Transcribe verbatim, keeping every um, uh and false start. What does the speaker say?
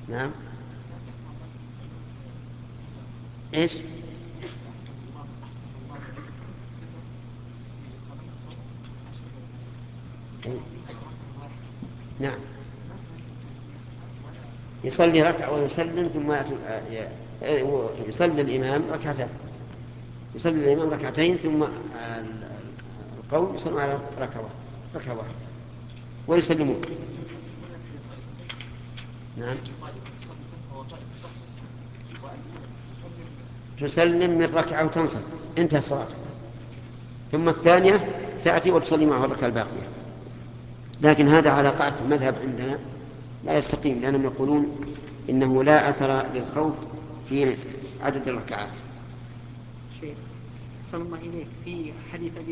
نعم. إيش؟ إيه؟ نعم، يصلي ركعة ويسلم ثم يأتي يصلي الإمام ركعتين، يصلي الإمام ركعتين ثم القوم يصلون على ركعة واحدة، ركعة واحدة ويسلمون. نعم، تسلم من ركعة وتنصت، انتهى الصلاة، ثم الثانية تأتي وتصلي معه الركعة الباقية. لكن هذا على قاعدة المذهب عندنا لا يستقيم، لأنهم يقولون إنه لا أثر للخوف في عدد الركعات. شيخ أحسن الله إليك، في حديث